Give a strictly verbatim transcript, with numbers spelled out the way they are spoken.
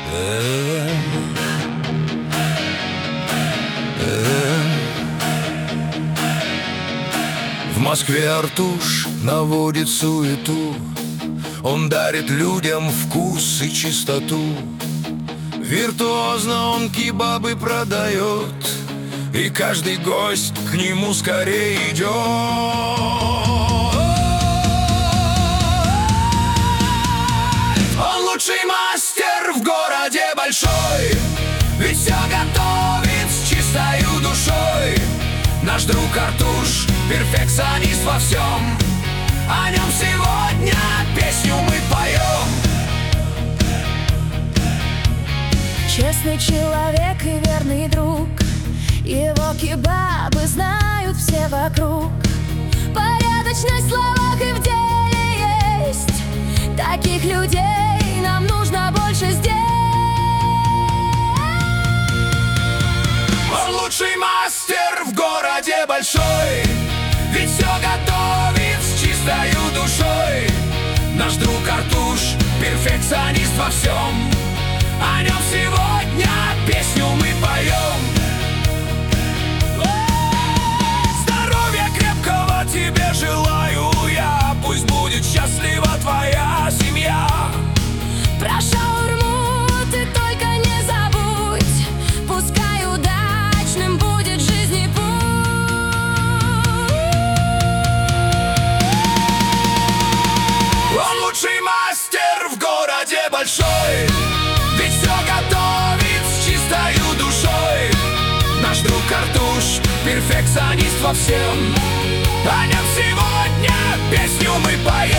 В Москве Артуш наводит суету, он дарит людям вкус и чистоту. Виртуозно он кебабы продает, и каждый гость к нему скорее идет. Он лучший мастер в городе большой, ведь все готовит с чистою душой. Наш друг Артуш перфекционист во всем, о нем сегодня песню мы поем. Честный человек и верный друг, его кебабы знают все вокруг. Порядочность в словах и в деле есть, таких людей нам нужно больше здесь. Он лучший мастер в городе большой, ведь все готовит с чистою душой. Наш друг Артуш перфекционист во всем, о нем сегодня песню мы поем. Здоровья крепкого тебе желаю я, пусть будет счастлива твоя семья. Про шаурму ты только не забудь, пускай удачным будет жизни путь. Он лучший мастер в городе большой, ведь все готовит с чистою душой. Наш друг Артуш перфекционист во всем, о нем сегодня песню мы поем.